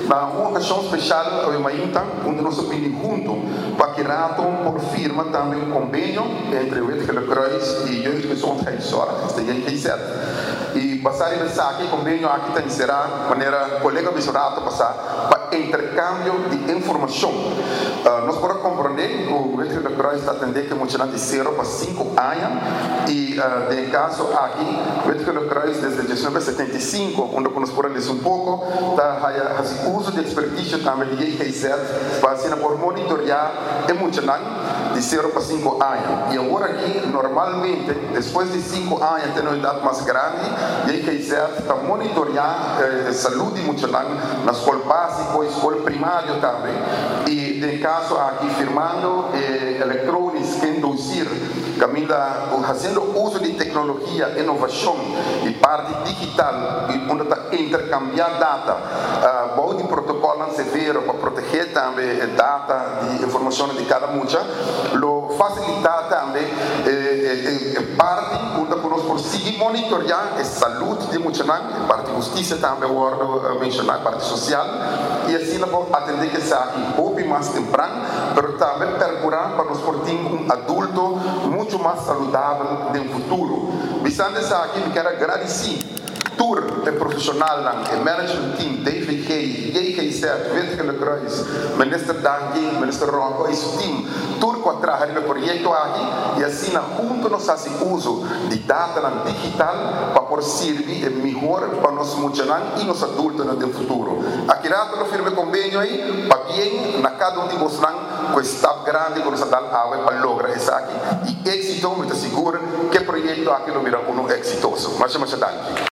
Na uma ocasião especial, eu onde nós pedimos junto para que raton por firma também um convênio entre o Wetgele Kruis e Jeugdgezondheidszorg, este JGZ. E passar a aqui convênio aqui tem será maneira colega visionato passar para intercâmbio de informação. Nós podemos compreender que o Wetgele Kruis está atendendo que muito de 0 para 5 anos e de caso aqui o Wetgele Kruis desde 1975, onde nós podemos um pouco está fazendo uso de expertise também de JGZ para por monitorar de 0 para 5 anos. E agora aqui, normalmente, depois de 5 anos, tem uma idade mais grande, e aí que está monitorar a saúde emocional na escola básica, na escola primária também. E, de caso, aqui firmando eletrônicos que induzir, Camila, fazendo uso de tecnologia, inovação e parte digital, onde está intercambiar data, bom de protocolo severo para proteger também data de informação de cada mucha, lo facilitar também parte onde nós conseguimos monitorar a saúde de muita gente, parte de justiça também, o mencionar parte social, e assim nós vamos atender que seja um pouco mais temprano, mas também procurar para nós termos um adulto muito mais saudável no futuro. Visando isso aqui, eu quero agradecer tour profissional e management team, David Kay, JGZ, Wetgele Kruis, minister Dangi, minister Ronco, esse team, tour que trabalha no projeto aqui e assim junto nós fazemos uso de data digital para servir melhor para nós funcionários e nós adultos no futuro. Aqui nós firme convênio aí, para bem na cada de vocês com staff grande que nós damos para lograr isso aqui. E êxito, me asseguro que o projeto aqui não virá exitoso. Mas